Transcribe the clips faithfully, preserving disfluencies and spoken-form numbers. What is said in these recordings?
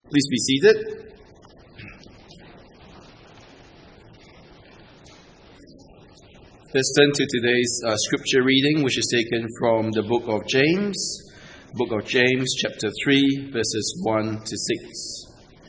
Please be seated. Let's turn to today's uh, scripture reading, which is taken from the book of James, book of James, chapter three, verses one to six.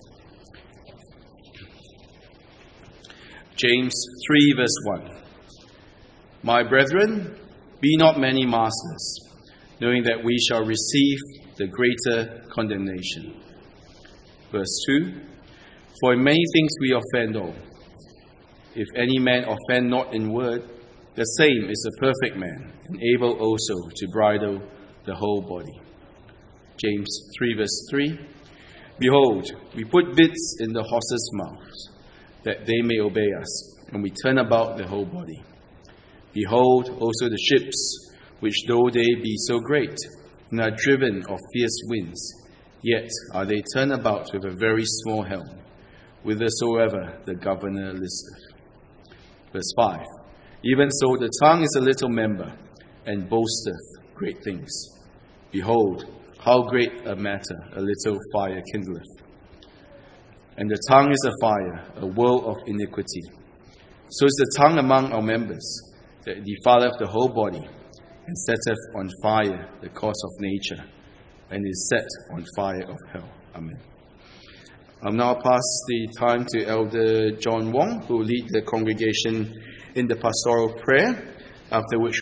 James three, verse one. My brethren, be not many masters, knowing that we shall receive the greater condemnation. Verse two. For in many things we offend all. If any man offend not in word, the same is a perfect man, and able also to bridle the whole body. James three, verse three. Behold, we put bits in the horses' mouths, that they may obey us, and we turn about the whole body. Behold also the ships, which though they be so great, and are driven of fierce winds, yet are they turned about with a very small helm, whithersoever the governor listeth. Verse five. Even so the tongue is a little member, and boasteth great things. Behold, how great a matter a little fire kindleth. And the tongue is a fire, a world of iniquity. So is the tongue among our members, that it defileth the whole body, and setteth on fire the course of nature, and is set on fire of hell. Amen. I'll now pass the time to Elder John Wong, who will lead the congregation in the pastoral prayer, after which